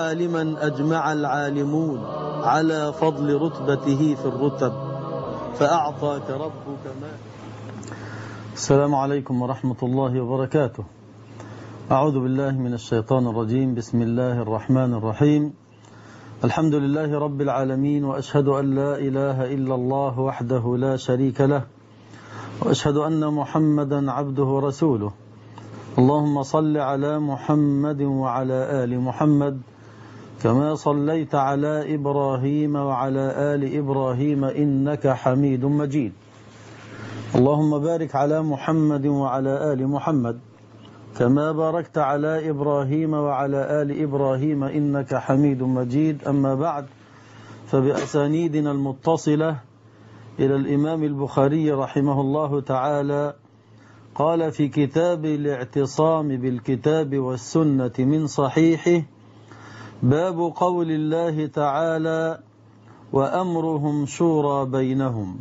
عالما أجمع العالمون على فضل رتبته في الرتب، فأعطاك ربك ما. السلام عليكم ورحمة الله وبركاته. أعوذ بالله من الشيطان الرجيم. بسم الله الرحمن الرحيم. الحمد لله رب العالمين، وأشهد أن لا إله إلا الله وحده لا شريك له، وأشهد أن محمدا عبده ورسوله. اللهم صل على محمد وعلى آل محمد كما صليت على إبراهيم وعلى آل إبراهيم إنك حميد مجيد. اللهم بارك على محمد وعلى آل محمد كما باركت على إبراهيم وعلى آل إبراهيم إنك حميد مجيد. أما بعد، فبأسانيدنا المتصلة إلى الإمام البخاري رحمه الله تعالى قال في كتاب الاعتصام بالكتاب والسنة من صحيحه: باب قول الله تعالى: وأمرهم شورى بينهم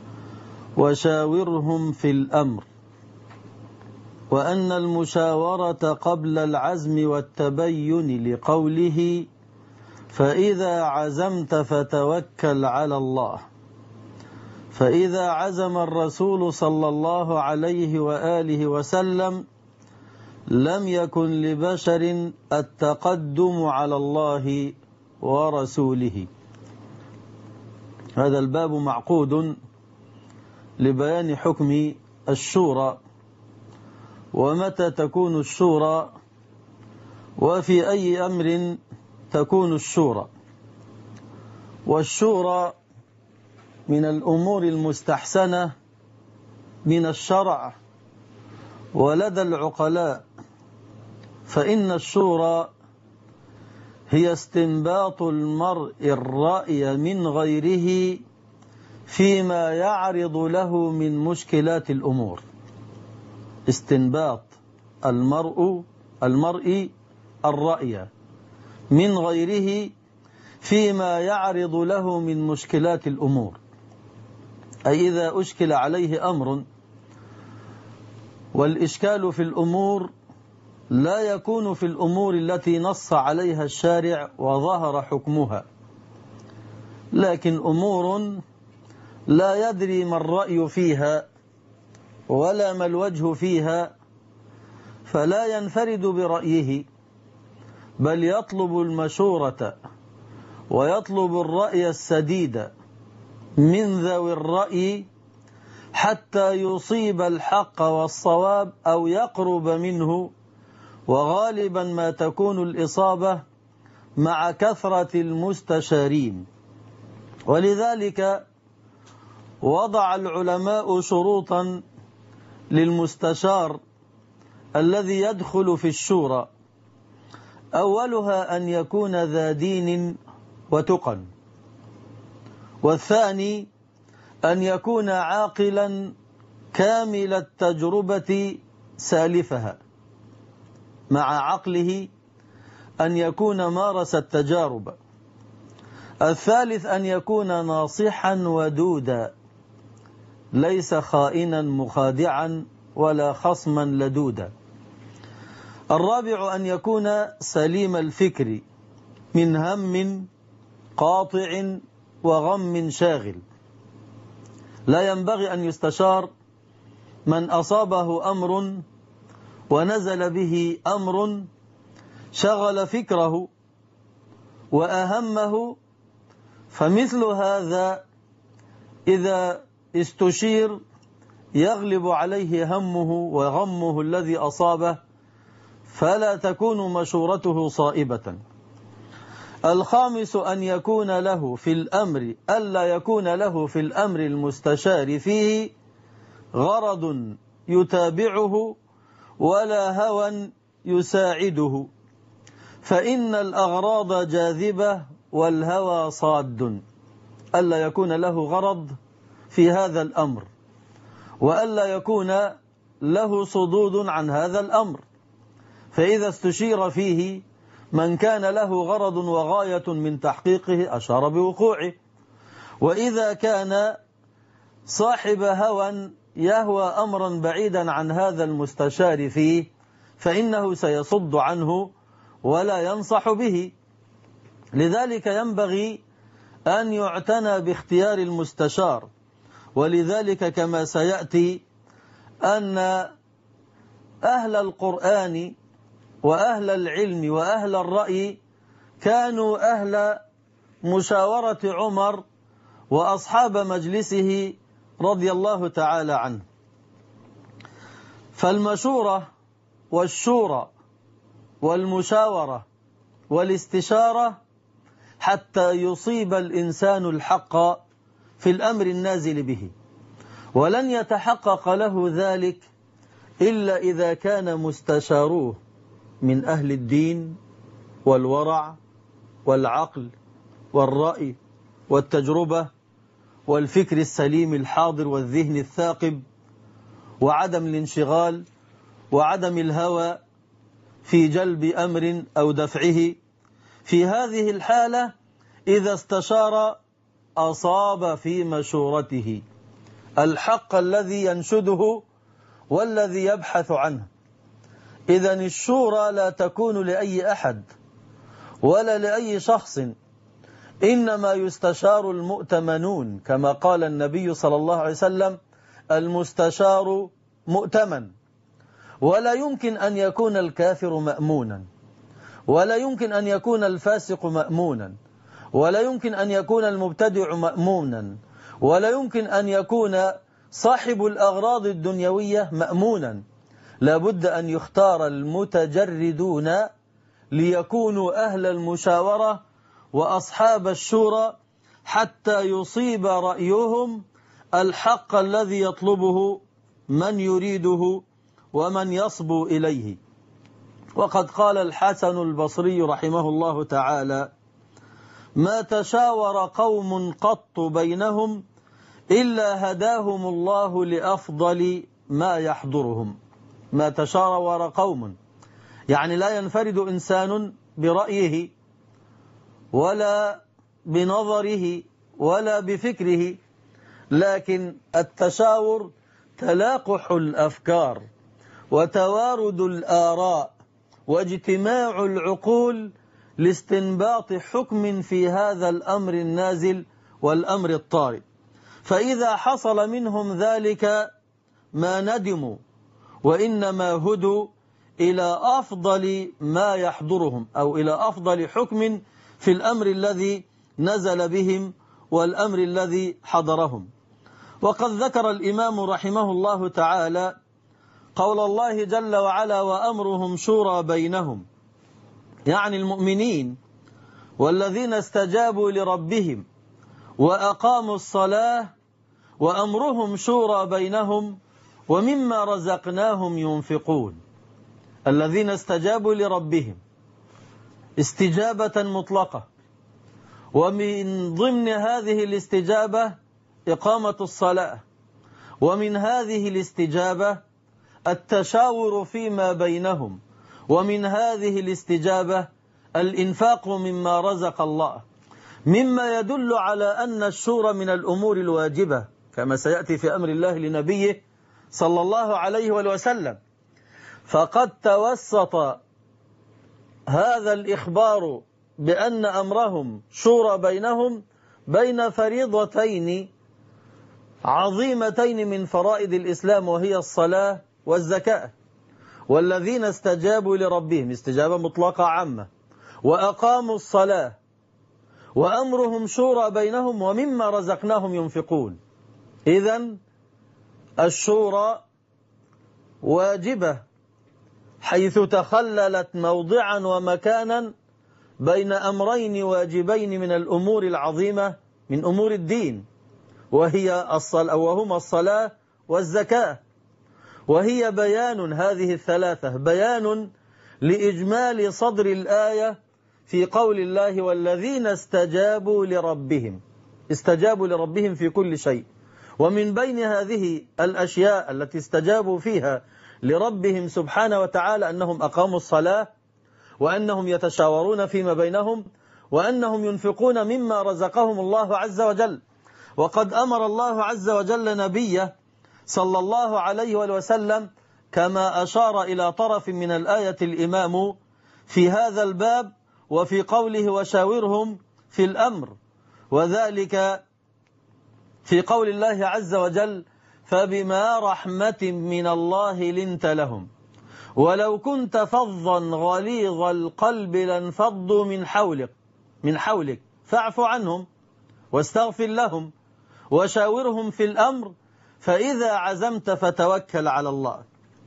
وشاورهم في الأمر، وأن المشاورة قبل العزم والتبين لقوله: فإذا عزمت فتوكل على الله. فإذا عزم الرسول صلى الله عليه وآله وسلم لم يكن لبشر التقدم على الله ورسوله. هذا الباب معقود لبيان حكم الشورى، ومتى تكون الشورى، وفي أي أمر تكون الشورى. والشورى من الأمور المستحسنة من الشرع ولدى العقلاء، فإن الشورى هي استنباط المرء الرأي من غيره فيما يعرض له من مشكلات الأمور. استنباط المرء الرأي من غيره فيما يعرض له من مشكلات الأمور، أي إذا أشكل عليه أمر، والإشكال في الأمور لا يكون في الأمور التي نص عليها الشارع وظهر حكمها، لكن أمور لا يدري ما الرأي فيها ولا ما الوجه فيها، فلا ينفرد برأيه، بل يطلب المشورة ويطلب الرأي السديد من ذوي الرأي حتى يصيب الحق والصواب أو يقرب منه، وغالبا ما تكون الإصابة مع كثرة المستشارين. ولذلك وضع العلماء شروطا للمستشار الذي يدخل في الشورى: أولها أن يكون ذا دين وتقى، والثاني أن يكون عاقلا كامل التجربة سالفها، مع عقله أن يكون مارس التجارب. الثالث أن يكون ناصحا ودودا، ليس خائنا مخادعا ولا خصما لدودا. الرابع أن يكون سليم الفكر من هم قاطع وغم شاغل. لا ينبغي أن يستشار من أصابه أمر ونزل به أمر شغل فكره وأهمه، فمثل هذا إذا استشير يغلب عليه همه وغمه الذي أصابه، فلا تكون مشورته صائبة. الخامس أن يكون له في الأمر ألا يكون له في الأمر المستشار فيه غرض يتابعه ولا هوى يساعده، فإن الأغراض جاذبة والهوى صاد. ألا يكون له غرض في هذا الأمر، وألا يكون له صدود عن هذا الأمر، فإذا استشير فيه من كان له غرض وغاية من تحقيقه أشار بوقوعه، وإذا كان صاحب هوى يهوى أمرا بعيدا عن هذا المستشار فيه فإنه سيصد عنه ولا ينصح به. لذلك ينبغي أن يعتنى باختيار المستشار. ولذلك كما سيأتي أن أهل القرآن وأهل العلم وأهل الرأي كانوا أهل مشاورة عمر وأصحاب مجلسه رضي الله تعالى عنه. فالمشورة والشورى والمشاورة والاستشارة حتى يصيب الإنسان الحق في الأمر النازل به، ولن يتحقق له ذلك إلا إذا كان مستشاروه من أهل الدين والورع والعقل والرأي والتجربة والفكر السليم الحاضر والذهن الثاقب وعدم الانشغال وعدم الهوى في جلب أمر أو دفعه. في هذه الحالة إذا استشار أصاب في مشورته الحق الذي ينشده والذي يبحث عنه. إذن الشورى لا تكون لأي أحد ولا لأي شخص، إنما يستشار المؤتمنون، كما قال النبي صلى الله عليه وسلم: المستشار مؤتمن. ولا يمكن أن يكون الكافر مأمونا، ولا يمكن أن يكون الفاسق مأمونا، ولا يمكن أن يكون المبتدع مأمونا، ولا يمكن أن يكون صاحب الأغراض الدنيوية مأمونا. لابد أن يختار المتجردون ليكونوا أهل المشاورة وأصحاب الشورى حتى يصيب رأيهم الحق الذي يطلبه من يريده ومن يصبو إليه. وقد قال الحسن البصري رحمه الله تعالى: ما تشاور قوم قط بينهم إلا هداهم الله لأفضل ما يحضرهم. ما تشاور قوم يعني لا ينفرد إنسان برأيه ولا بنظره ولا بفكره، لكن التشاور تلاقح الأفكار وتوارد الآراء واجتماع العقول لاستنباط حكم في هذا الأمر النازل والأمر الطارئ. فإذا حصل منهم ذلك ما ندموا، وإنما هدوا إلى أفضل ما يحضرهم أو إلى أفضل حكم في الأمر الذي نزل بهم والأمر الذي حضرهم. وقد ذكر الإمام رحمه الله تعالى قول الله جل وعلا: وأمرهم شورى بينهم، يعني المؤمنين والذين استجابوا لربهم وأقاموا الصلاة وأمرهم شورى بينهم ومما رزقناهم ينفقون. الذين استجابوا لربهم استجابة مطلقة، ومن ضمن هذه الاستجابة إقامة الصلاة، ومن هذه الاستجابة التشاور فيما بينهم، ومن هذه الاستجابة الإنفاق مما رزق الله، مما يدل على أن الشورى من الأمور الواجبة كما سيأتي في أمر الله لنبيه صلى الله عليه وسلم. فقد توسط هذا الإخبار بأن أمرهم شورى بينهم بين فريضتين عظيمتين من فرائض الإسلام، وهي الصلاة والزكاة. والذين استجابوا لربهم استجابة مطلقة عامة، وأقاموا الصلاة، وأمرهم شورى بينهم ومما رزقناهم ينفقون. إذن الشورى واجبة حيث تخللت موضعا ومكانا بين أمرين واجبين من الأمور العظيمة من أمور الدين، وهما الصلاة والزكاة. وهي بيان، هذه الثلاثة بيان لإجمال صدر الآية في قول الله: والذين استجابوا لربهم. استجابوا لربهم في كل شيء، ومن بين هذه الأشياء التي استجابوا فيها لربهم سبحانه وتعالى أنهم أقاموا الصلاة، وأنهم يتشاورون فيما بينهم، وأنهم ينفقون مما رزقهم الله عز وجل. وقد أمر الله عز وجل نبيه صلى الله عليه وسلم كما أشار إلى طرف من الآية الإمام في هذا الباب: وفي قوله وشاورهم في الأمر، وذلك في قول الله عز وجل فبما رحمة من الله لنت لهم ولو كنت فظا غليظ القلب لانفضوا من حولك فاعف عنهم واستغفر لهم وشاورهم في الأمر فإذا عزمت فتوكل على الله.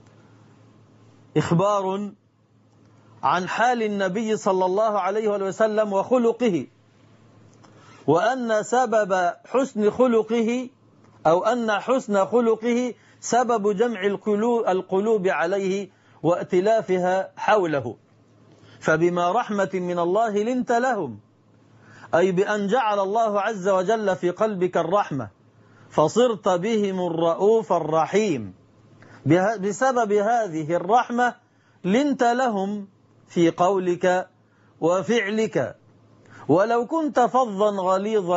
إخبار عن حال النبي صلى الله عليه وسلم وخلقه، وأن سبب حسن خلقه أو أن حسن خلقه سبب جمع القلوب عليه وائتلافها حوله. فبما رحمة من الله لنت لهم، أي بأن جعل الله عز وجل في قلبك الرحمة فصرت بهم الرؤوف الرحيم. بسبب هذه الرحمة لنت لهم في قولك وفعلك. ولو كنت فظا غليظ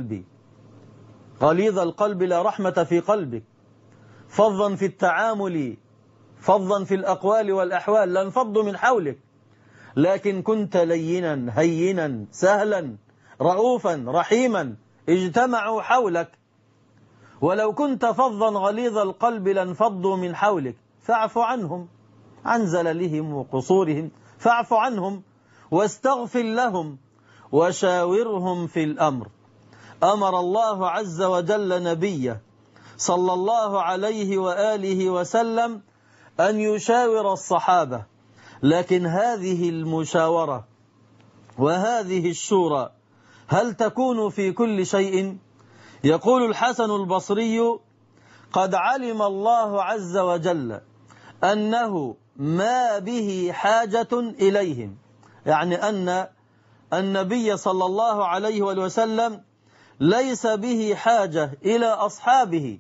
القلب لا رحمة في قلبك، فظا في التعامل، فظا في الأقوال والأحوال لانفضوا من حولك، لكن كنت لينا هينا سهلا رؤوفا رحيما اجتمعوا حولك. ولو كنت فظا غليظ القلب لانفضوا من حولك فاعف عنهم، عن زللهم وقصورهم فاعف عنهم واستغفر لهم وشاورهم في الأمر. أمر الله عز وجل نبيه صلى الله عليه وآله وسلم أن يشاور الصحابة، لكن هذه المشاورة وهذه الشورى هل تكون في كل شيء؟ يقول الحسن البصري قد علم الله عز وجل أنه ما به حاجة إليهم، يعني أن النبي صلى الله عليه وسلم ليس به حاجة إلى أصحابه،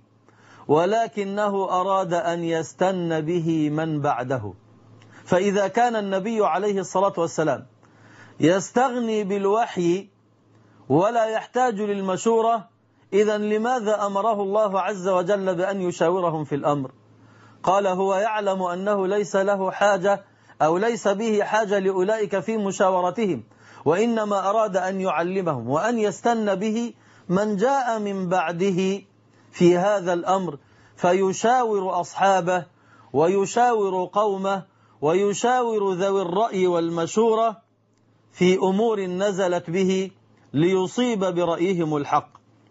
ولكنه أراد أن يستن به من بعده. فإذا كان النبي عليه الصلاة والسلام يستغني بالوحي ولا يحتاج للمشورة، إذن لماذا أمره الله عز وجل بأن يشاورهم في الأمر؟ قال هو يعلم أنه ليس له حاجة أو ليس به حاجة لأولئك في مشاورتهم، وإنما أراد أن يعلمهم وأن يستن به من جاء من بعده في هذا الأمر، فيشاور أصحابه ويشاور قومه ويشاور ذوي الرأي والمشورة في أمور نزلت به ليصيب برأيهم الحق.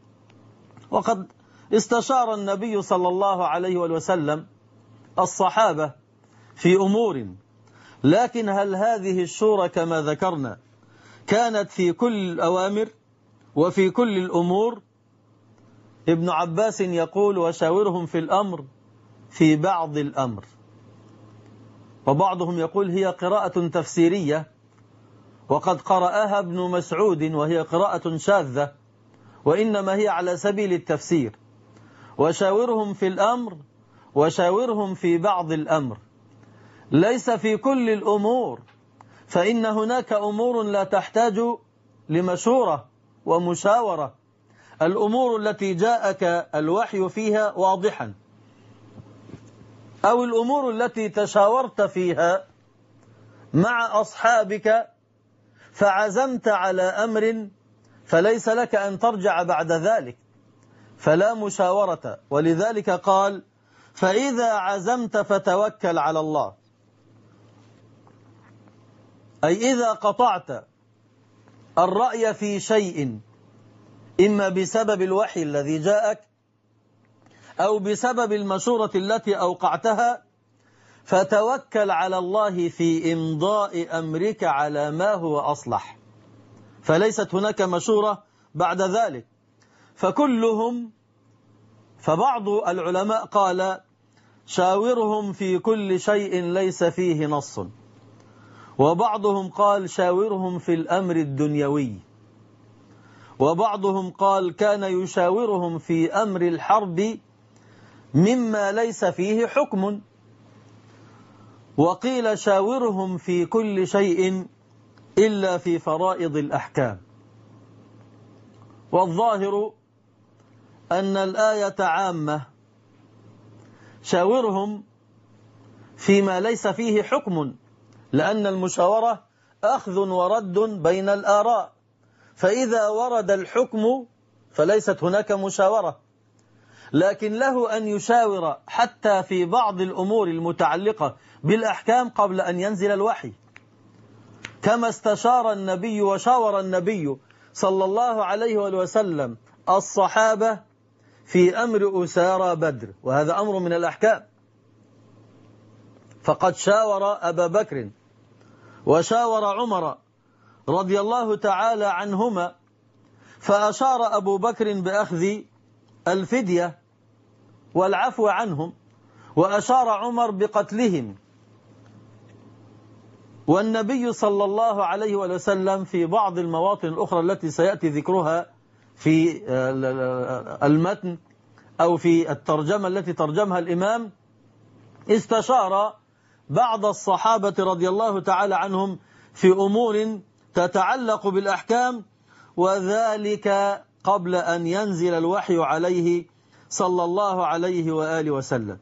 وقد استشار النبي صلى الله عليه وسلم الصحابة في أمور، لكن هل هذه الشورى كما ذكرنا كانت في كل الأوامر وفي كل الأمور؟ ابن عباس يقول وشاورهم في الأمر في بعض الأمر، وبعضهم يقول هي قراءة تفسيرية، وقد قرأها ابن مسعود وهي قراءة شاذة، وإنما هي على سبيل التفسير. وشاورهم في الأمر وشاورهم في بعض الأمر، ليس في كل الأمور، فإن هناك أمور لا تحتاج لمشورة ومشاورة. الأمور التي جاءك الوحي فيها واضحا، أو الأمور التي تشاورت فيها مع أصحابك فعزمت على أمر فليس لك أن ترجع بعد ذلك، فلا مشاورة. ولذلك قال فإذا عزمت فتوكل على الله، أي إذا قطعت الرأي في شيء إما بسبب الوحي الذي جاءك أو بسبب المشورة التي أوقعتها، فتوكل على الله في إمضاء أمرك على ما هو أصلح، فليست هناك مشورة بعد ذلك. فبعض العلماء قال شاورهم في كل شيء ليس فيه نص، وبعضهم قال شاورهم في الأمر الدنيوي، وبعضهم قال كان يشاورهم في أمر الحرب مما ليس فيه حكم، وقيل شاورهم في كل شيء إلا في فرائض الأحكام. والظاهر أن الآية عامة، شاورهم فيما ليس فيه حكم، لأن المشاورة أخذ ورد بين الآراء، فإذا ورد الحكم فليست هناك مشاورة، لكن له أن يشاور حتى في بعض الأمور المتعلقة بالأحكام قبل أن ينزل الوحي، كما استشار النبي وشاور النبي صلى الله عليه وسلم الصحابة في أمر أسارى بدر، وهذا أمر من الأحكام. فقد شاور أبا بكر وشاور عمر رضي الله تعالى عنهما، فأشار أبو بكر بأخذ الفدية والعفو عنهم، وأشار عمر بقتلهم، والنبي صلى الله عليه وسلم في بعض المواطن الأخرى التي سيأتي ذكرها في المتن أو في الترجمة التي ترجمها الإمام، استشار بعض الصحابة رضي الله تعالى عنهم في أمور تتعلق بالأحكام، وذلك قبل أن ينزل الوحي عليه صلى الله عليه وآله وسلم.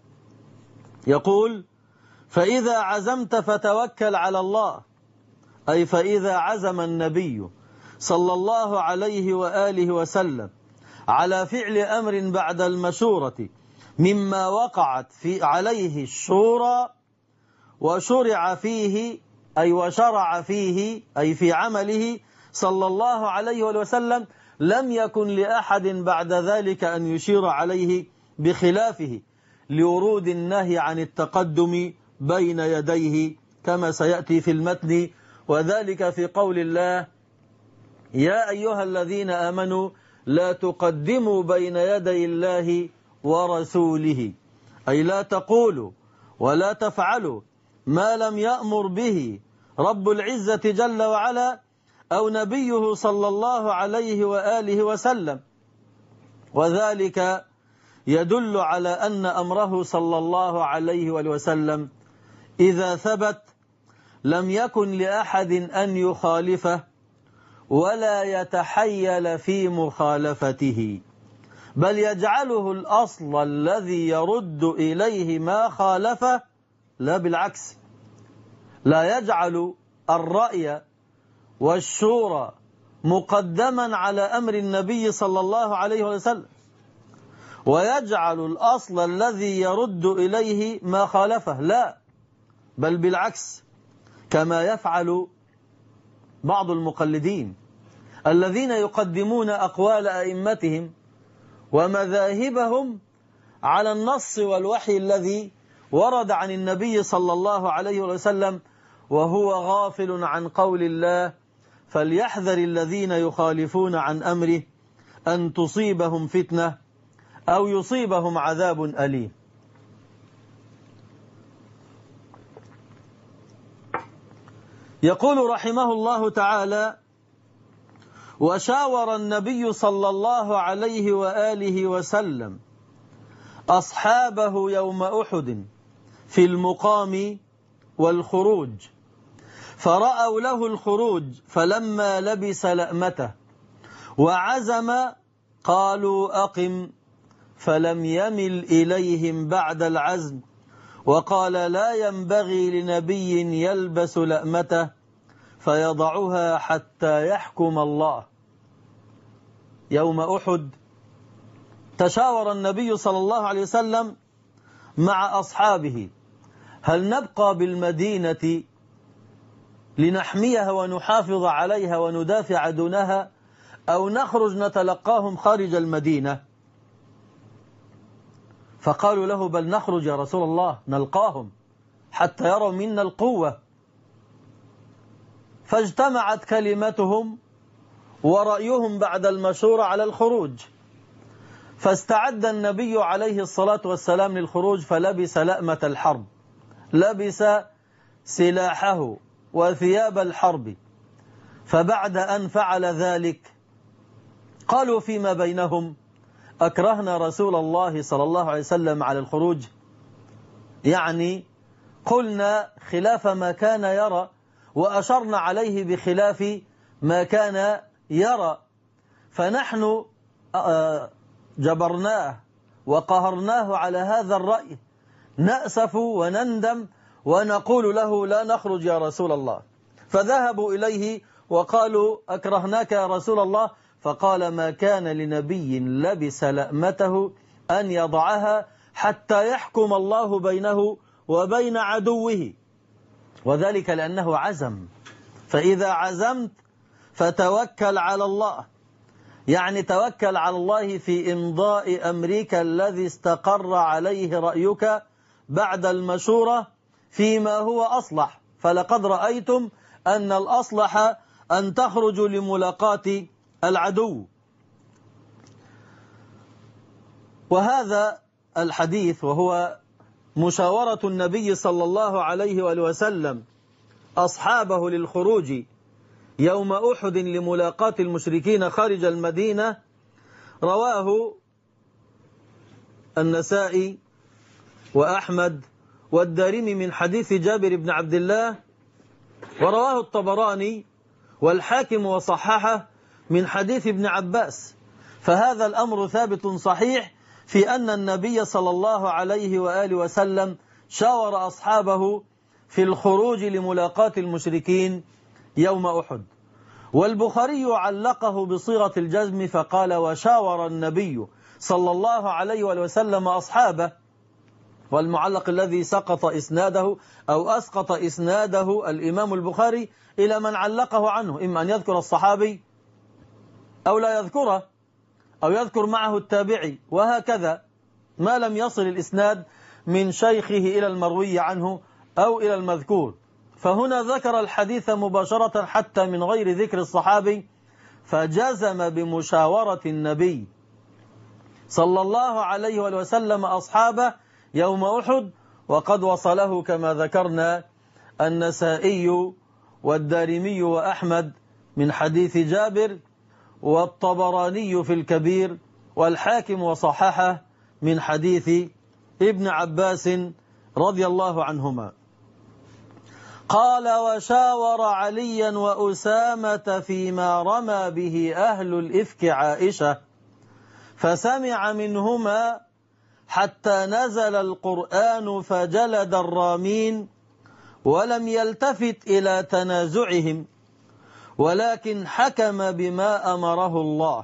يقول: فإذا عزمت فتوكل على الله، أي فإذا عزم النبي صلى الله عليه وآله وسلم على فعل أمر بعد المشورة مما وقعت عليه الشورى وشرع فيه أي وشرع فيه أي في عمله صلى الله عليه وسلم، لم يكن لأحد بعد ذلك أن يشير عليه بخلافه، لورود النهي عن التقدم بين يديه كما سيأتي في المتن، وذلك في قول الله: يا أيها الذين آمنوا لا تقدموا بين يدي الله ورسوله، أي لا تقولوا ولا تفعلوا ما لم يأمر به رب العزة جل وعلا أو نبيه صلى الله عليه وآله وسلم، وذلك يدل على أن أمره صلى الله عليه وسلم إذا ثبت لم يكن لأحد أن يخالفه ولا يتحيل في مخالفته، بل يجعله الأصل الذي يرد إليه ما خالفه، لا بالعكس، لا يجعل الرأي والشورى مقدما على أمر النبي صلى الله عليه وسلم، ويجعل الأصل الذي يرد إليه ما خالفه، لا، بل بالعكس، كما يفعل بعض المقلدين الذين يقدمون أقوال أئمتهم ومذاهبهم على النص والوحي الذي ورد عن النبي صلى الله عليه وسلم، وهو غافل عن قول الله: فليحذر الذين يخالفون عن أمره أن تصيبهم فتنة أو يصيبهم عذاب أليم. يقول رحمه الله تعالى: وشاور النبي صلى الله عليه وآله وسلم أصحابه يوم أحد في المقام والخروج، فرأوا له الخروج، فلما لبس لأمته وعزم قالوا أقم، فلم يمل إليهم بعد العزم، وقال: لا ينبغي لنبي يلبس لأمته فيضعها حتى يحكم الله. يوم أحد تشاور النبي صلى الله عليه وسلم مع أصحابه: هل نبقى بالمدينة لنحميها ونحافظ عليها وندافع دونها، أو نخرج نتلقاهم خارج المدينة؟ فقالوا له: بل نخرج يا رسول الله نلقاهم حتى يروا منا القوة. فاجتمعت كلمتهم ورأيهم بعد المشورة على الخروج، فاستعد النبي عليه الصلاة والسلام للخروج، فلبس لأمة الحرب، لبس سلاحه وثياب الحرب. فبعد أن فعل ذلك قالوا فيما بينهم: أكرهنا رسول الله صلى الله عليه وسلم على الخروج، يعني قلنا خلاف ما كان يرى وأشرنا عليه بخلاف ما كان يرى، فنحن جبرناه وقهرناه على هذا الرأي، نأسف ونندم ونقول له: لا نخرج يا رسول الله. فذهبوا إليه وقالوا أكرهناك يا رسول الله، فقال ما كان لنبي لبس لأمته أن يضعها حتى يحكم الله بينه وبين عدوه، وذلك لأنه عزم. فإذا عزمت فتوكل على الله، يعني توكل على الله في إمضاء أمريك الذي استقر عليه رأيك بعد المشورة فيما هو أصلح. فلقد رأيتم أن الأصلح أن تخرجوا لملاقاة العدو. وهذا الحديث وهو مشاورة النبي صلى الله عليه وآله وسلم أصحابه للخروج يوم أحد لملاقاة المشركين خارج المدينة، رواه النسائي وأحمد والدارمي من حديث جابر بن عبد الله، ورواه الطبراني والحاكم وصححه من حديث ابن عباس. فهذا الأمر ثابت صحيح في أن النبي صلى الله عليه وآله وسلم شاور أصحابه في الخروج لملاقاة المشركين يوم أحد. والبخاري علقه بصيغة الجزم فقال وشاور النبي صلى الله عليه وآله وسلم أصحابه، والمعلق الذي سقط إسناده أو أسقط إسناده الإمام البخاري إلى من علقه عنه، إما أن يذكر الصحابي أو لا يذكره، أو يذكر معه التابعي، وهكذا ما لم يصل الإسناد من شيخه إلى المروي عنه أو إلى المذكور. فهنا ذكر الحديث مباشرة حتى من غير ذكر الصحابي، فجزم بمشاورة النبي صلى الله عليه وسلم أصحابه يوم أحد. وقد وصله كما ذكرنا النسائي والدارمي وأحمد من حديث جابر، والطبراني في الكبير، والحاكم وصححه من حديث ابن عباس رضي الله عنهما. قال وشاور عليا وأسامة فيما رمى به أهل الإفك عائشة، فسمع منهما حتى نزل القرآن فجلد الرامين، ولم يلتفت إلى تنازعهم، ولكن حكم بما أمره الله،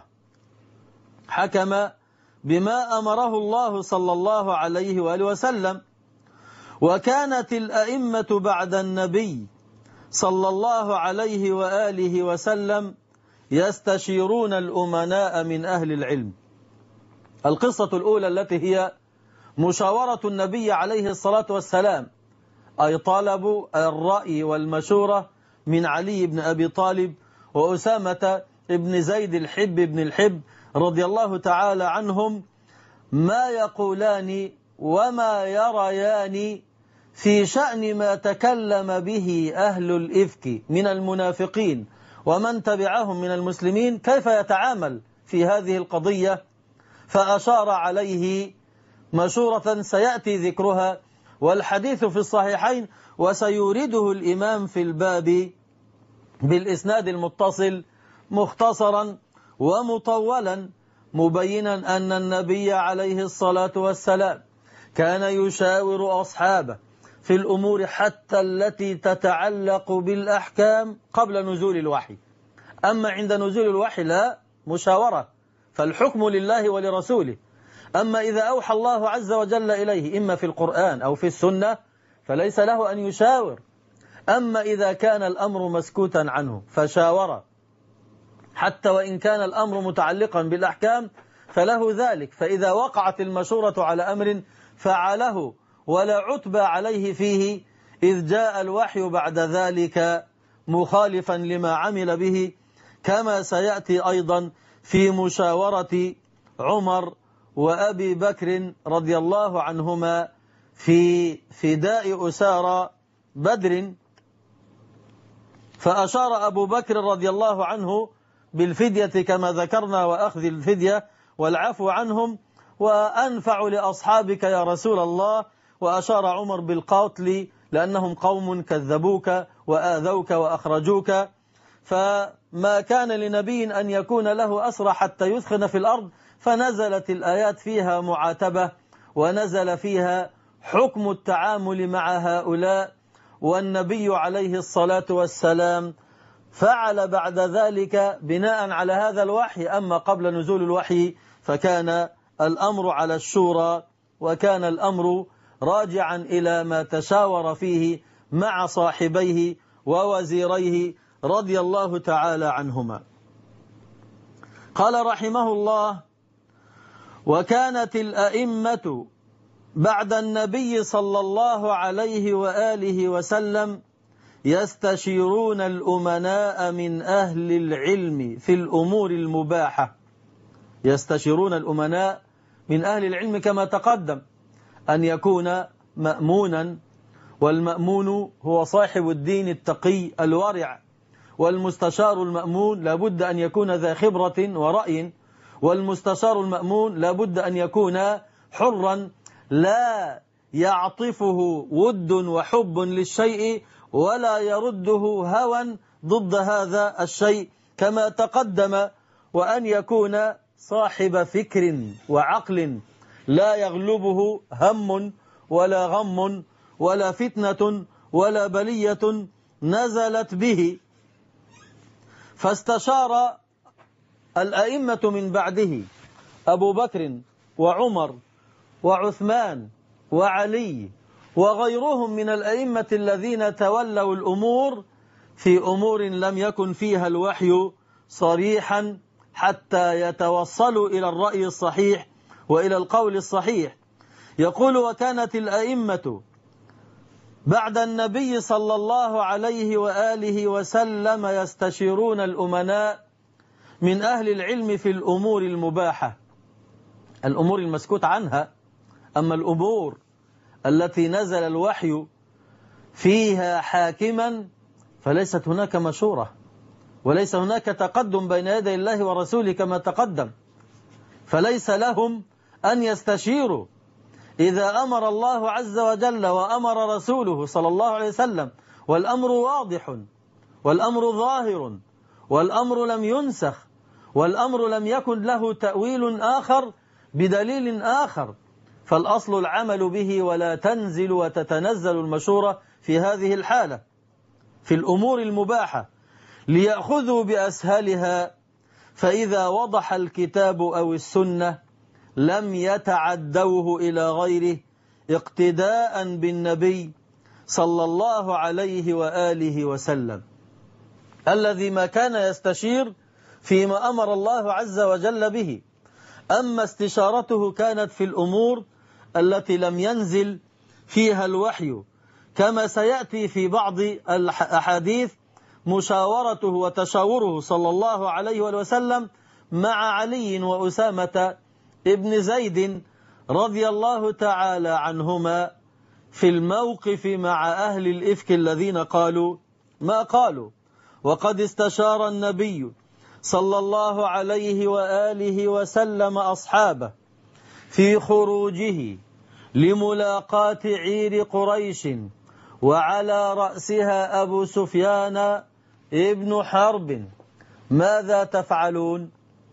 حكم بما أمره الله صلى الله عليه وآله وسلم. وكانت الأئمة بعد النبي صلى الله عليه وآله وسلم يستشيرون الأمناء من أهل العلم. القصة الأولى التي هي مشاورة النبي عليه الصلاة والسلام، أي طلب الرأي والمشورة من علي بن أبي طالب وأسامة بن زيد الحب بن الحب رضي الله تعالى عنهم، ما يقولان وما يريان في شأن ما تكلم به أهل الإفك من المنافقين ومن تبعهم من المسلمين، كيف يتعامل في هذه القضية. فأشار عليه مشورة سيأتي ذكرها والحديث في الصحيحين، وسيورده الإمام في الباب بالإسناد المتصل مختصرا ومطولا، مبينا أن النبي عليه الصلاة والسلام كان يشاور أصحابه في الأمور حتى التي تتعلق بالأحكام قبل نزول الوحي. أما عند نزول الوحي لا مشاورة، فالحكم لله ولرسوله. أما إذا أوحى الله عز وجل إليه إما في القرآن أو في السنة فليس له أن يشاور. أما إذا كان الأمر مسكوتا عنه فشاور، حتى وإن كان الأمر متعلقا بالأحكام فله ذلك. فإذا وقعت المشورة على أمر فعله ولا عتب عليه فيه، إذ جاء الوحي بعد ذلك مخالفا لما عمل به، كما سيأتي أيضا في مشاورة عمر وأبي بكر رضي الله عنهما في فداء أسارى بدر. فأشار أبو بكر رضي الله عنه بالفدية كما ذكرنا، وأخذ الفدية والعفو عنهم، وأنفع لأصحابك يا رسول الله. وأشار عمر بالقتل لأنهم قوم كذبوك وآذوك وأخرجوك، فما كان لنبي أن يكون له أسرى حتى يثخن في الأرض. فنزلت الآيات فيها معاتبة، ونزل فيها حكم التعامل مع هؤلاء، والنبي عليه الصلاة والسلام فعل بعد ذلك بناء على هذا الوحي. أما قبل نزول الوحي فكان الأمر على الشورى، وكان الأمر راجعا إلى ما تشاور فيه مع صاحبيه ووزيريه رضي الله تعالى عنهما. قال رحمه الله: وكانت الأئمة بعد النبي صلى الله عليه وآله وسلم يستشيرون الأمناء من أهل العلم في الأمور المباحة. يستشيرون الأمناء من أهل العلم كما تقدم أن يكون مأمونا، والمأمون هو صاحب الدين التقي الورع، والمستشار المأمون لابد أن يكون ذا خبرة ورأي، والمستشار المأمون لابد أن يكون حرا لا يعطفه ود وحب للشيء ولا يرده هوى ضد هذا الشيء كما تقدم، وأن يكون صاحب فكر وعقل لا يغلبه هم ولا غم ولا فتنة ولا بلية نزلت به. فاستشار الأئمة من بعده أبو بكر وعمر وعثمان وعلي وغيرهم من الأئمة الذين تولوا الأمور في أمور لم يكن فيها الوحي صريحا حتى يتوصلوا إلى الرأي الصحيح وإلى القول الصحيح. يقول: وكانت الأئمة بعد النبي صلى الله عليه وآله وسلم يستشيرون الأمناء من أهل العلم في الأمور المباحة، الأمور المسكوت عنها. أما الأمور التي نزل الوحي فيها حاكما فليست هناك مشورة، وليس هناك تقدم بين يدي الله ورسوله كما تقدم، فليس لهم أن يستشيروا. إذا أمر الله عز وجل وأمر رسوله صلى الله عليه وسلم والأمر واضح والأمر ظاهر والأمر لم ينسخ والأمر لم يكن له تأويل آخر بدليل آخر، فالأصل العمل به ولا تنزل وتتنزل المشورة في هذه الحالة في الأمور المباحة ليأخذوا بأسهلها، فإذا وضح الكتاب أو السنة لم يتعدوه إلى غيره اقتداء بالنبي صلى الله عليه وآله وسلم الذي ما كان يستشير فيما أمر الله عز وجل به. أما استشارته كانت في الأمور التي لم ينزل فيها الوحي، كما سيأتي في بعض الأحاديث مشاورته وتشاوره صلى الله عليه وسلم مع علي وأسامة ابن زيد رضي الله تعالى عنهما في الموقف مع أهل الإفك الذين قالوا ما قالوا. وقد استشار النبي صلى الله عليه وآله وسلم أصحابه في خروجه لملاقاة عير قريش، وعلى رأسها أبو سفيان ابن حرب: ماذا تفعلون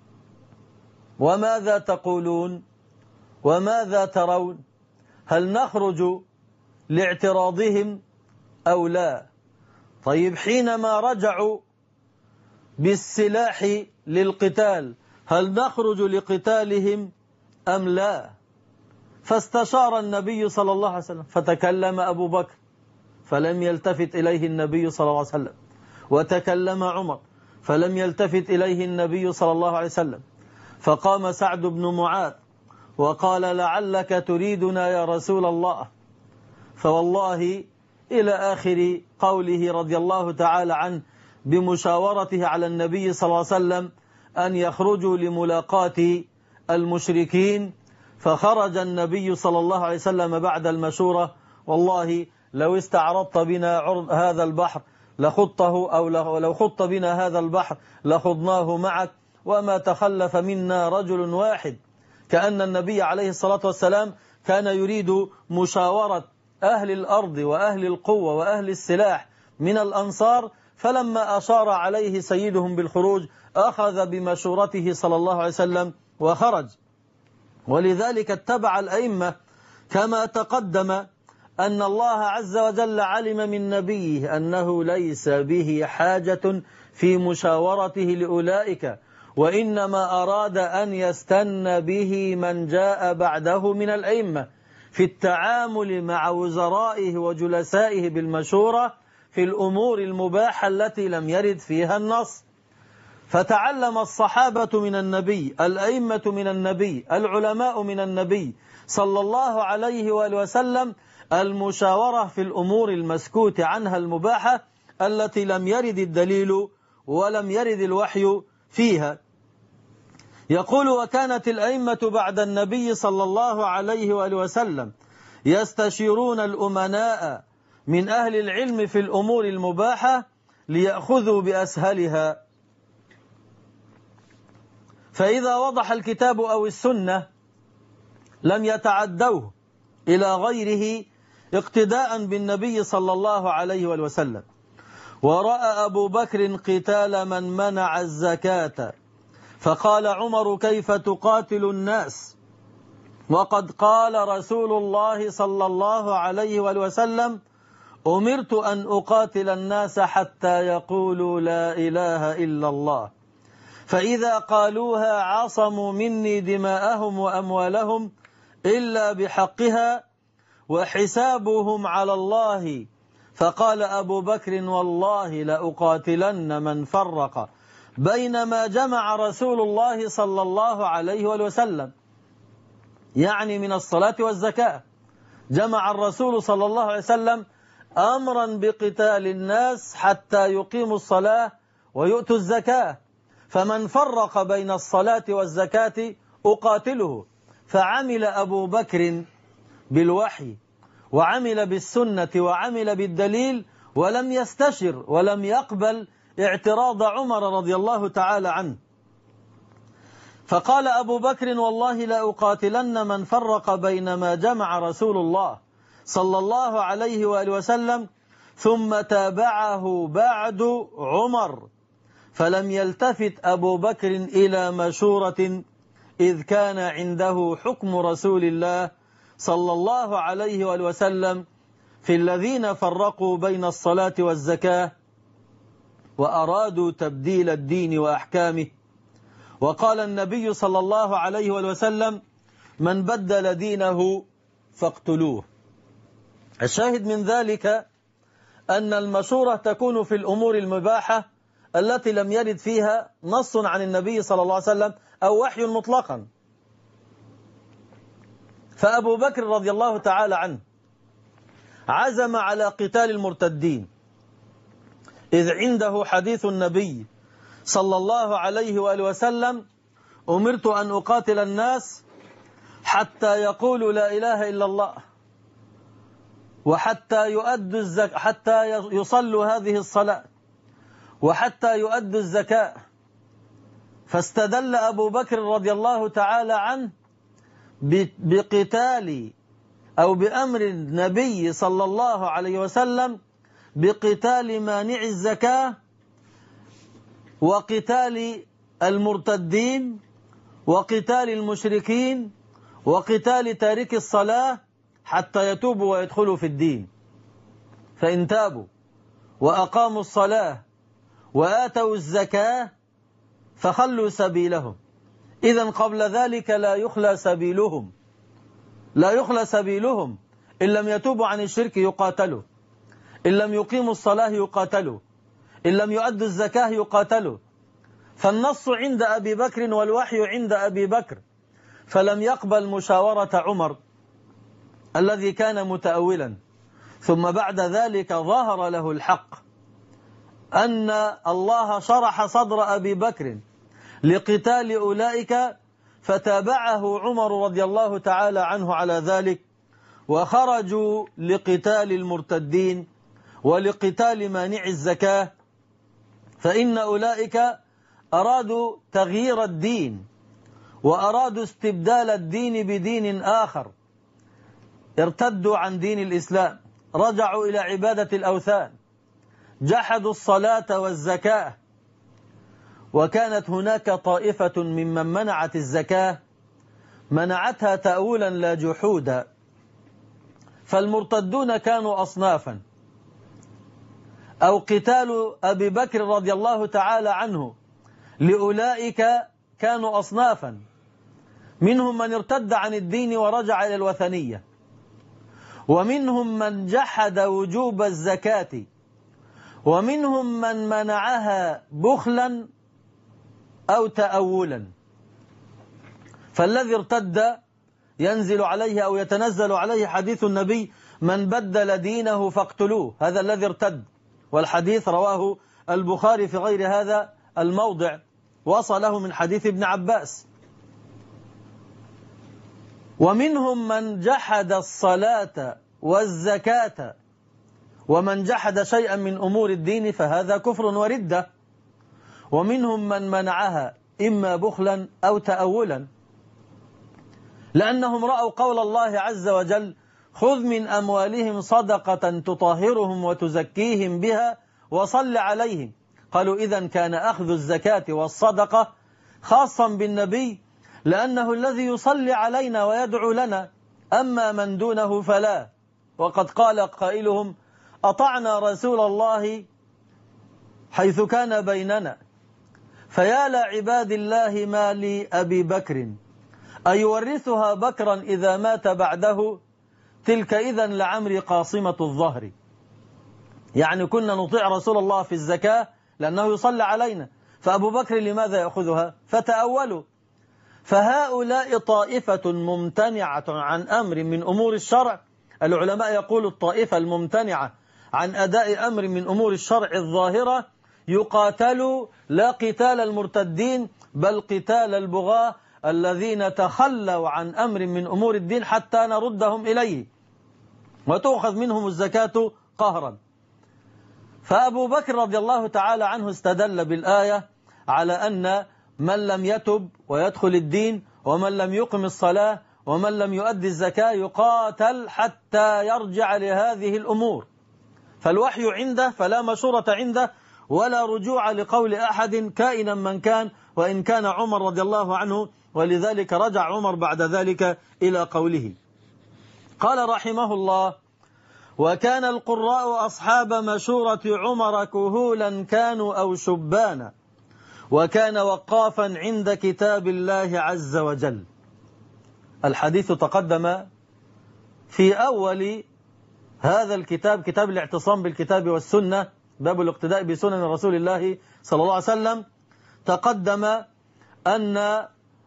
وماذا تقولون وماذا ترون؟ هل نخرج لاعتراضهم أو لا؟ طيب حينما رجعوا بالسلاح للقتال هل نخرج لقتالهم أم لا؟ فاستشار النبي صلى الله عليه وسلم، فتكلم أبو بكر فلم يلتفت إليه النبي صلى الله عليه وسلم، وتكلم عمر فلم يلتفت إليه النبي صلى الله عليه وسلم، فقام سعد بن معاذ وقال: لعلك تريدنا يا رسول الله. فوالله إلى آخر قوله رضي الله تعالى عنه بمشاورته على النبي صلى الله عليه وسلم أن يخرجوا لملاقاة المشركين، فخرج النبي صلى الله عليه وسلم بعد المشورة: والله لو استعرضت بنا عرض هذا البحر لخضته، أو لو خضت بنا هذا البحر لخضناه معك، وما تخلف منا رجل واحد. كأن النبي عليه الصلاة والسلام كان يريد مشاورة أهل الأرض وأهل القوة وأهل السلاح من الأنصار، فلما أشار عليه سيدهم بالخروج أخذ بمشورته صلى الله عليه وسلم وخرج. ولذلك اتبع الأئمة كما تقدم أن الله عز وجل علم من نبيه أنه ليس به حاجة في مشاورته لأولئك، وإنما أراد أن يستن به من جاء بعده من الأئمة في التعامل مع وزرائه وجلسائه بالمشورة في الأمور المباحة التي لم يرد فيها النص. فتعلم الصحابة من النبي، الأئمة من النبي، العلماء من النبي صلى الله عليه وآله وسلم المشاورة في الأمور المسكوت عنها المباحة التي لم يرد الدليل ولم يرد الوحي فيها. يقول: وكانت الأئمة بعد النبي صلى الله عليه وآله وسلم يستشيرون الأمناء من أهل العلم في الأمور المباحة ليأخذوا بأسهلها، فإذا وضح الكتاب أو السنة لم يتعدوه إلى غيره اقتداء بالنبي صلى الله عليه وسلم. ورأى أبو بكر قتال من منع الزكاة، فقال عمر: كيف تقاتل الناس وقد قال رسول الله صلى الله عليه وسلم: أمرت أن أقاتل الناس حتى يقولوا لا إله إلا الله، فإذا قالوها عصموا مني دماءهم وأموالهم إلا بحقها وحسابهم على الله. فقال أبو بكر: والله لأقاتلن من فرق بين ما جمع رسول الله صلى الله عليه وسلم، يعني من الصلاة والزكاة. جمع الرسول صلى الله عليه وسلم أمرا بقتال الناس حتى يقيموا الصلاة ويؤتوا الزكاة، فمن فرق بين الصلاة والزكاة أقاتله. فعمل أبو بكر بالوحي وعمل بالسنة وعمل بالدليل، ولم يستشر ولم يقبل اعتراض عمر رضي الله تعالى عنه. فقال أبو بكر: والله لأقاتلن من فرق بين ما جمع رسول الله صلى الله عليه وآله وسلم. ثم تابعه بعد عمر، فلم يلتفت أبو بكر إلى مشورة، إذ كان عنده حكم رسول الله صلى الله عليه وآله وسلم في الذين فرقوا بين الصلاة والزكاة وأرادوا تبديل الدين وأحكامه. وقال النبي صلى الله عليه وآله وسلم: من بدل دينه فاقتلوه. الشاهد من ذلك أن المشورة تكون في الأمور المباحة التي لم يرد فيها نص عن النبي صلى الله عليه وسلم أو وحي مطلقا. فأبو بكر رضي الله تعالى عنه عزم على قتال المرتدين، إذ عنده حديث النبي صلى الله عليه وآله وسلم: أمرت أن أقاتل الناس حتى يقولوا لا إله إلا الله وحتى يؤدوا الزكاة، حتى يصلوا هذه الصلاة وحتى يؤدوا الزكاة. فاستدل أبو بكر رضي الله تعالى عنه بقتال أو بأمر النبي صلى الله عليه وسلم بقتال مانع الزكاة وقتال المرتدين وقتال المشركين وقتال تارك الصلاة حتى يتوبوا ويدخلوا في الدين. فإن تابوا وأقاموا الصلاة وآتوا الزكاة فخلوا سبيلهم. إذن قبل ذلك لا يخلى سبيلهم، لا يخلى سبيلهم. إن لم يتوبوا عن الشرك يقاتلوا، إن لم يقيموا الصلاة يقاتلوا، إن لم يؤدوا الزكاة يقاتلوا. فالنص عند أبي بكر والوحي عند أبي بكر، فلم يقبل مشاورة عمر الذي كان متأولا. ثم بعد ذلك ظهر له الحق أن الله شرح صدر أبي بكر لقتال أولئك، فتابعه عمر رضي الله تعالى عنه على ذلك، وخرجوا لقتال المرتدين ولقتال مانع الزكاة. فإن أولئك أرادوا تغيير الدين وأرادوا استبدال الدين بدين آخر، ارتدوا عن دين الإسلام، رجعوا إلى عبادة الأوثان، جحدوا الصلاة والزكاة. وكانت هناك طائفة ممن منعت الزكاة منعتها تأولا لا جحودا، فالمرتدون كانوا أصنافا، أو قتال أبي بكر رضي الله تعالى عنه لأولئك كانوا أصنافا، منهم من ارتد عن الدين ورجع إلى الوثنية، ومنهم من جحد وجوب الزكاة، ومنهم من منعها بخلا أو تأولا. فالذي ارتد ينزل عليه أو يتنزل عليه حديث النبي: من بدل دينه فاقتلوه، هذا الذي ارتد. والحديث رواه البخاري في غير هذا الموضع، وصله من حديث ابن عباس. ومنهم من جحد الصلاة والزكاة، ومن جحد شيئا من أمور الدين فهذا كفر وردة. ومنهم من منعها إما بخلا أو تأولا، لأنهم رأوا قول الله عز وجل: خذ من أموالهم صدقة تطهرهم وتزكيهم بها وصل عليهم. قالوا إذن كان أخذ الزكاة والصدقة خاصا بالنبي، لأنه الذي يصلي علينا ويدعو لنا، أما من دونه فلا. وقد قال قائلهم: أطعنا رسول الله حيث كان بيننا، فيا لعباد الله ما لي أبي بكر أيورثها بكرا إذا مات بعده، تلك إذن لعمري قاصمة الظهر. يعني كنا نطيع رسول الله في الزكاة لأنه يصلي علينا، فأبو بكر لماذا يأخذها؟ فتأولوا. فهؤلاء طائفة ممتنعة عن أمر من أمور الشرع. العلماء يقول الطائفة الممتنعة عن أداء أمر من أمور الشرع الظاهرة يقاتلوا لا قتال المرتدين، بل قتال البغاة الذين تخلوا عن أمر من أمور الدين حتى نردهم إليه، وتؤخذ منهم الزكاة قهرا. فأبو بكر رضي الله تعالى عنه استدل بالآية على أن من لم يتب ويدخل الدين، ومن لم يقم الصلاة، ومن لم يؤدي الزكاة يقاتل حتى يرجع لهذه الأمور. فالوحي عنده فلا مشورة عنده ولا رجوع لقول أحد كائنا من كان، وإن كان عمر رضي الله عنه، ولذلك رجع عمر بعد ذلك إلى قوله. قال رحمه الله: وكان القراء أصحاب مشورة عمر كهولا كانوا أو شبانا، وكان وقافا عند كتاب الله عز وجل. الحديث تقدم في أول هذا الكتاب، كتاب الاعتصام بالكتاب والسنة، باب الاقتداء بسنن رسول الله صلى الله عليه وسلم. تقدم أن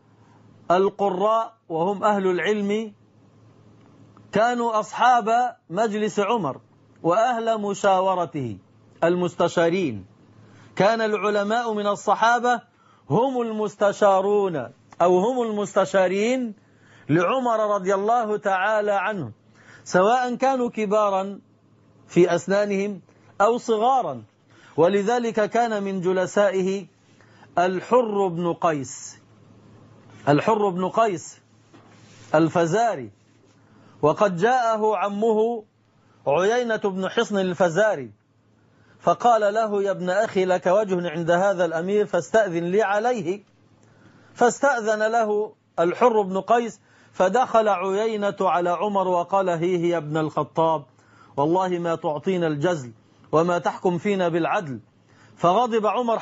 القراء وهم أهل العلم كانوا أصحاب مجلس عمر وأهل مشاورته المستشارين. كان العلماء من الصحابة هم المستشارون أو هم المستشارين لعمر رضي الله تعالى عنه، سواء كانوا كبارا في أسنانهم أو صغارا. ولذلك كان من جلسائه الحر بن قيس، الحر بن قيس الفزاري، وقد جاءه عمه عيينة بن حصن الفزاري فقال له: يا ابن أخي لك وجه عند هذا الأمير فاستأذن لي عليه. فاستأذن له الحر بن قيس، فدخل عيينة على عمر وقال: هي يا ابن الخطاب، والله ما تعطينا الجزل وما تحكم فينا بالعدل. فغضب عمر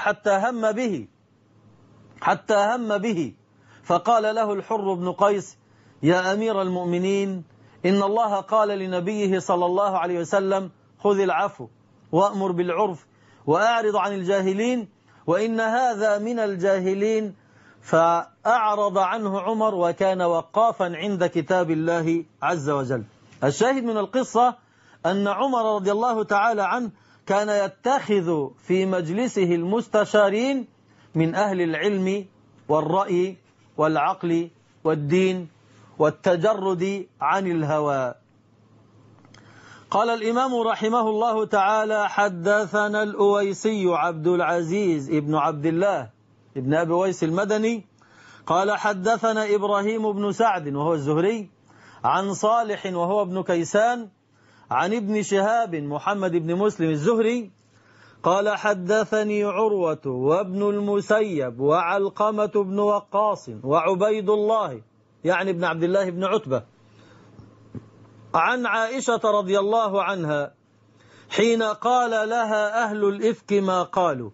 حتى هم به فقال له الحر بن قيس: يا أمير المؤمنين، إن الله قال لنبيه صلى الله عليه وسلم: خذ العفو وأمر بالعرف وأعرض عن الجاهلين، وإن هذا من الجاهلين. فأعرض عنه عمر وكان وقافا عند كتاب الله عز وجل. الشاهد من القصة أن عمر رضي الله تعالى عنه كان يتخذ في مجلسه المستشارين من أهل العلم والرأي والعقل والدين والتجرد عن الهوى. قال الإمام رحمه الله تعالى: حدثنا الأويسي عبد العزيز ابن عبد الله ابن أبي ويس المدني قال: حدثنا إبراهيم بن سعد وهو الزهري عن صالح وهو ابن كيسان عن ابن شهاب محمد بن مسلم الزهري قال: حدثني عروة وابن المسيب وعلقمة بن وقاص وعبيد الله يعني ابن عبد الله بن عتبة عن عائشة رضي الله عنها حين قال لها أهل الإفك ما قالوا.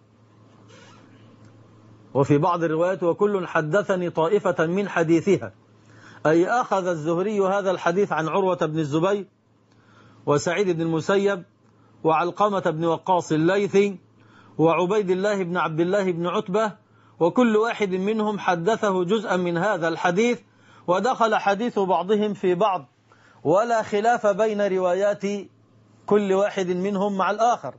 وفي بعض الروايات وكل حدثني طائفة من حديثها، أي أخذ الزهري هذا الحديث عن عروة بن الزبير وسعيد بن المسيب وعلقمة بن وقاص الليثي وعبيد الله بن عبد الله بن عتبة، وكل واحد منهم حدثه جزءا من هذا الحديث، ودخل حديث بعضهم في بعض، ولا خلاف بين روايات كل واحد منهم مع الآخر،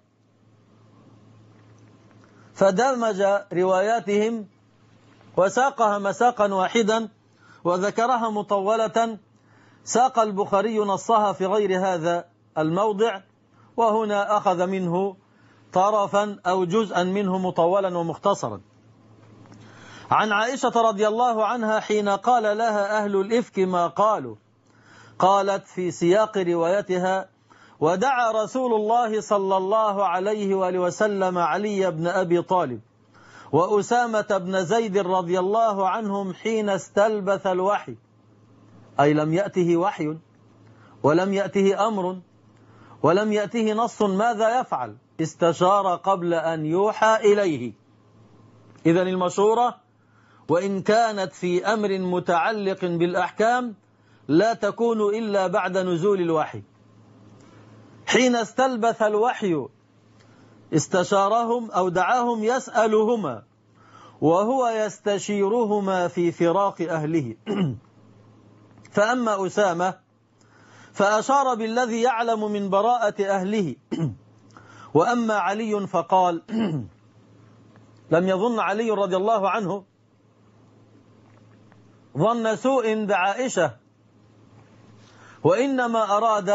فدمج رواياتهم وساقها مساقا واحدا وذكرها مطولة. ساق البخاري نصها في غير هذا الموضع، وهنا أخذ منه طرفا أو جزءا منه مطولا ومختصرا. عن عائشة رضي الله عنها حين قال لها أهل الإفك ما قالوا، قالت في سياق روايتها: ودعا رسول الله صلى الله عليه وآله وسلم علي بن أبي طالب وأسامة بن زيد رضي الله عنهم حين استلبث الوحي، أي لم يأته وحي ولم يأته أمر ولم يأته نص ماذا يفعل، استشار قبل أن يوحى إليه. إذن المشورة وإن كانت في أمر متعلق بالأحكام لا تكون إلا بعد نزول الوحي. حين استلبث الوحي استشارهم أو دعاهم يسألهما وهو يستشيرهما في فراق أهله. فأما أسامة فأشار بالذي يعلم من براءة أهله، وأما علي فقال: لم يظن علي رضي الله عنه ظن سوء بعائشة، وإنما أراد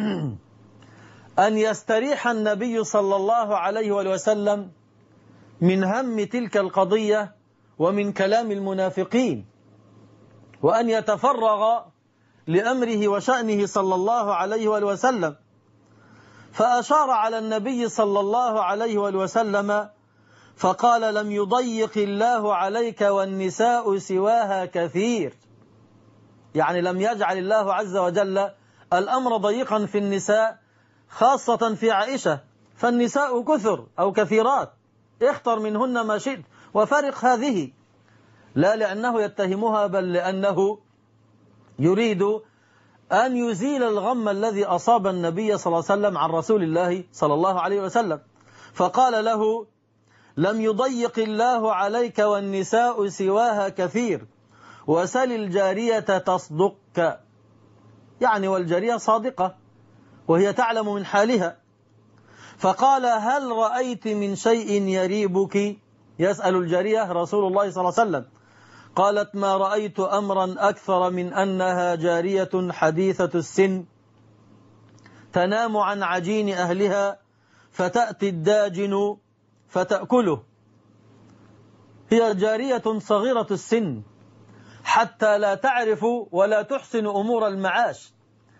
أن يستريح النبي صلى الله عليه وسلم من هم تلك القضية ومن كلام المنافقين، وأن يتفرغ لأمره وشأنه صلى الله عليه وسلم. فأشار على النبي صلى الله عليه وسلم فقال: لم يضيق الله عليك والنساء سواها كثير، يعني لم يجعل الله عز وجل الأمر ضيقا في النساء، خاصة في عائشة، فالنساء كثر أو كثيرات، اختر منهن ما شئت وفرق هذه، لا لأنه يتهمها بل لأنه يريد أن يزيل الغم الذي أصاب النبي صلى الله عليه وسلم عن رسول الله صلى الله عليه وسلم. فقال له: لم يضيق الله عليك والنساء سواها كثير، وسل الجارية تصدقك، يعني والجارية صادقة وهي تعلم من حالها. فقال: هل رأيت من شيء يريبك؟ يسأل الجارية رسول الله صلى الله عليه وسلم. قالت: ما رأيت أمرا أكثر من أنها جارية حديثة السن تنام عن عجين أهلها فتأتي الداجن فتأكله. هي جارية صغيرة السن حتى لا تعرف ولا تحسن أمور المعاش،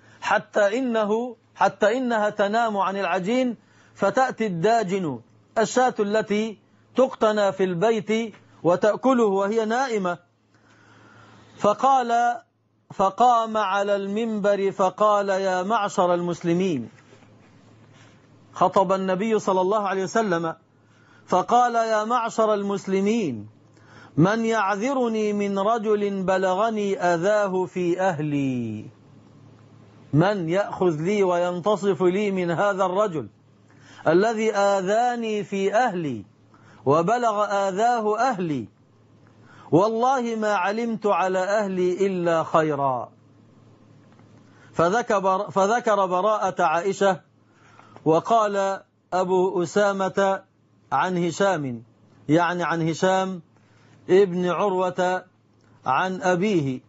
حتى إنها تنام عن العجين فتأتي الداجن، الشاة التي تقتنى في البيت وتأكله وهي نائمة. فقام على المنبر فقال: يا معشر المسلمين، خطب النبي صلى الله عليه وسلم فقال: يا معشر المسلمين، من يعذرني من رجل بلغني أذاه في أهلي؟ من يأخذ لي وينتصف لي من هذا الرجل الذي آذاني في أهلي وبلغ آذاه أهلي؟ والله ما علمت على أهلي إلا خيرا. فذكر براءة عائشة. وقال أبو أسامة عن هشام، يعني عن هشام ابن عروة عن أبيه.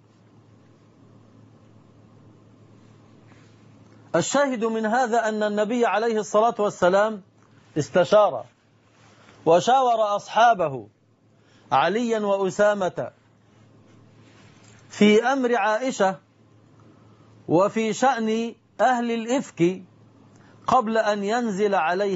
الشاهد من هذا أن النبي عليه الصلاة والسلام استشار وشاور أصحابه عليا وأسامة في أمر عائشة وفي شأن أهل الإفك قبل أن ينزل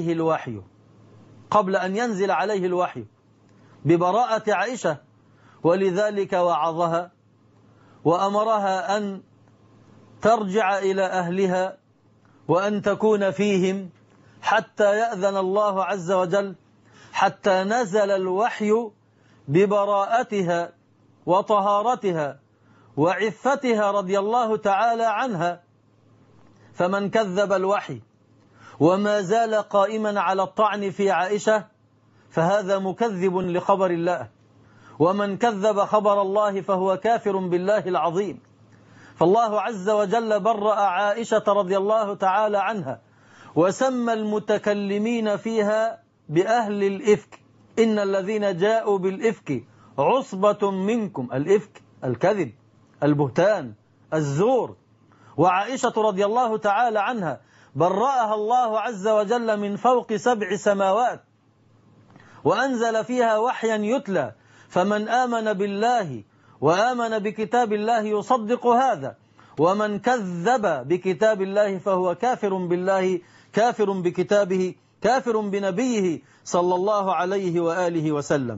عليه الوحي ببراءة عائشة، ولذلك وعظها وأمرها أن ترجع إلى أهلها وأن تكون فيهم حتى يأذن الله عز وجل، حتى نزل الوحي ببراءتها وطهارتها وعفتها رضي الله تعالى عنها. فمن كذب الوحي وما زال قائما على الطعن في عائشة فهذا مكذب لخبر الله، ومن كذب خبر الله فهو كافر بالله العظيم. فالله عز وجل برأ عائشة رضي الله تعالى عنها وسمى المتكلمين فيها بأهل الإفك. إن الذين جاءوا بالإفك عصبة منكم. الإفك الكذب، البهتان، الزور. وعائشة رضي الله تعالى عنها برأها الله عز وجل من فوق 7 سماوات، وأنزل فيها وحيا يتلى، فمن آمن بالله وآمن بكتاب الله يصدق هذا، ومن كذب بكتاب الله فهو كافر بالله، كافر بكتابه، كافر بنبيه صلى الله عليه وآله وسلم.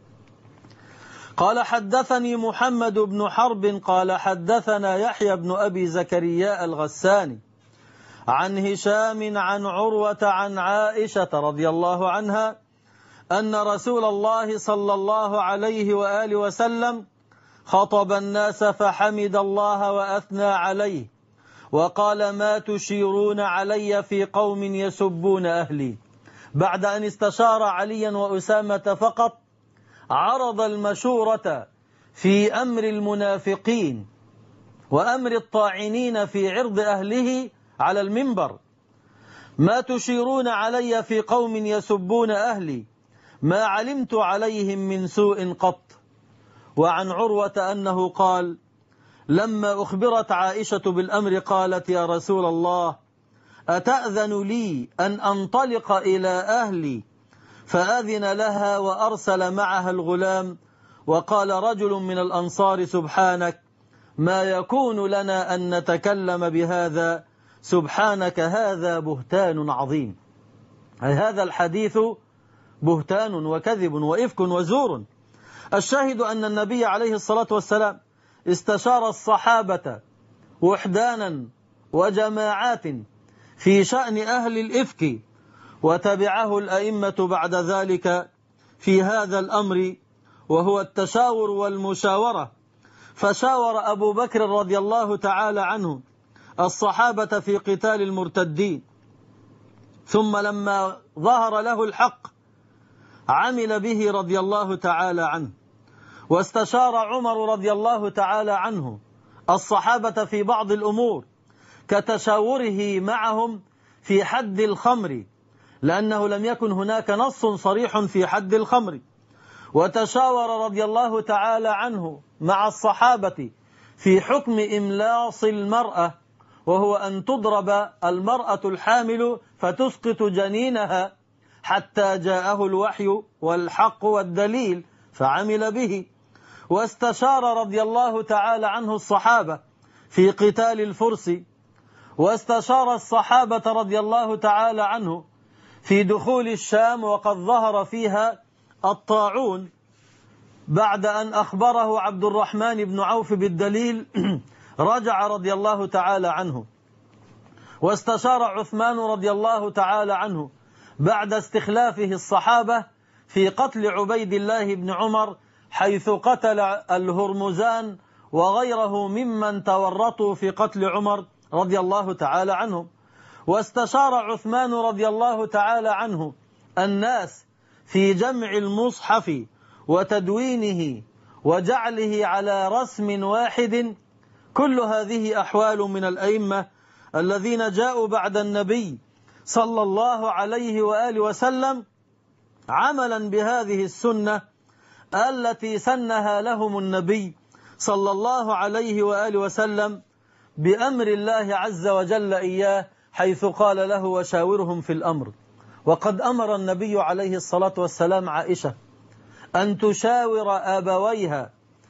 قال حدثني محمد بن حرب قال حدثنا يحيى بن أبي زكريا الغساني عن هشام عن عروة عن عائشة رضي الله عنها أن رسول الله صلى الله عليه وآله وسلم خطب الناس فحمد الله وأثنى عليه وقال ما تشيرون علي في قوم يسبون أهلي. بعد أن استشار عليا وأسامة فقط عرض المشورة في أمر المنافقين وأمر الطاعنين في عرض أهله على المنبر. ما تشيرون علي في قوم يسبون أهلي ما علمت عليهم من سوء قط. وعن عروة أنه قال لما أخبرت عائشة بالأمر قالت يا رسول الله أتأذن لي أن أنطلق إلى أهلي؟ فأذن لها وأرسل معها الغلام وقال رجل من الأنصار سبحانك ما يكون لنا أن نتكلم بهذا، سبحانك هذا بهتان عظيم. هذا الحديث بهتان وكذب وإفك وزور. الشاهد أن النبي عليه الصلاة والسلام استشار الصحابة وحدانا وجماعات في شأن أهل الإفك، وتبعه الأئمة بعد ذلك في هذا الأمر وهو التشاور والمشاورة. فشاور أبو بكر رضي الله تعالى عنه الصحابة في قتال المرتدين، ثم لما ظهر له الحق عمل به رضي الله تعالى عنه. واستشار عمر رضي الله تعالى عنه الصحابة في بعض الأمور كتشاوره معهم في حد الخمر، لأنه لم يكن هناك نص صريح في حد الخمر. وتشاور رضي الله تعالى عنه مع الصحابة في حكم إملاص المرأة، وهو أن تضرب المرأة الحامل فتسقط جنينها حتى جاءه الوحي والحق والدليل فعمل به. واستشار رضي الله تعالى عنه الصحابة في قتال الفرس، واستشار الصحابة رضي الله تعالى عنه في دخول الشام وقد ظهر فيها الطاعون بعد أن أخبره عبد الرحمن بن عوف بالدليل رجع رضي الله تعالى عنه. واستشار عثمان رضي الله تعالى عنه بعد استخلافه الصحابة في قتل عبيد الله بن عمر حيث قتل الهرمزان وغيره ممن تورطوا في قتل عمر رضي الله تعالى عنه. واستشار عثمان رضي الله تعالى عنه الناس في جمع المصحف وتدوينه وجعله على رسم واحد. كل هذه أحوال من الأئمة الذين جاءوا بعد النبي صلى الله عليه وآله وسلم عملا بهذه السنة التي سنها لهم النبي صلى الله عليه وآله وسلم بأمر الله عز وجل إياه، حيث قال له وشاورهم في الأمر. وقد أمر النبي عليه الصلاة والسلام عائشة أن تشاور أبويها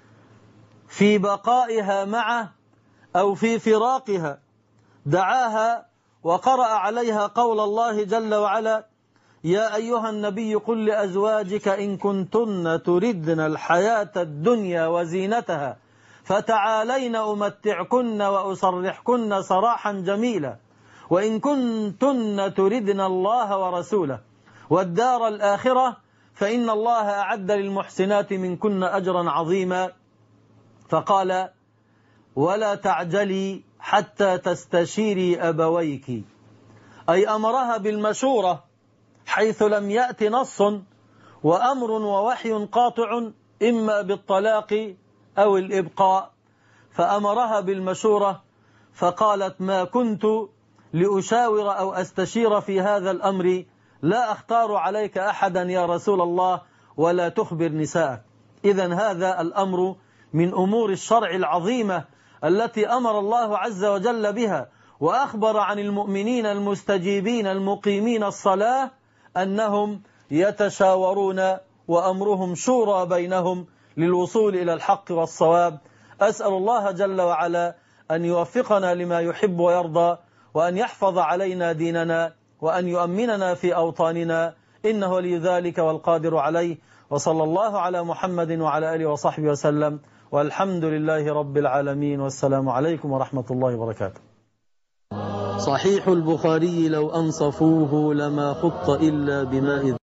في بقائها معه أو في فراقها. دعاها وقرأ عليها قول الله جل وعلا يا أيها النبي قل لأزواجك إن كنتن تردن الحياة الدنيا وزينتها فتعالين أمتعكن وأسرحكن سراحا جميلا، وإن كنتن تردن الله ورسوله والدار الآخرة فإن الله أعد للمحسنات منكن أجرا عظيما. فقال: ولا تعجلي حتى تستشيري أبويك، أي أمرها بالمشورة حيث لم يأت نص وأمر ووحي قاطع إما بالطلاق أو الإبقاء، فأمرها بالمشورة، فقالت: ما كنت لأشاور أو أستشير في هذا الأمر، لا أختار عليك أحدا يا رسول الله ولا تخبر نساءك. إذن هذا الأمر من أمور الشرع العظيمة التي أمر الله عز وجل بها، وأخبر عن المؤمنين المستجيبين المقيمين الصلاة أنهم يتشاورون وأمرهم شورى بينهم للوصول إلى الحق والصواب. أسأل الله جل وعلا أن يوفقنا لما يحب ويرضى، وأن يحفظ علينا ديننا، وأن يؤمننا في أوطاننا، إنه ولي ذلك والقادر عليه. وصلى الله على محمد وعلى آله وصحبه وسلم، والحمد لله رب العالمين، والسلام عليكم ورحمة الله وبركاته. صحيح البخاري لو أنصفوه لما خط إلا بماء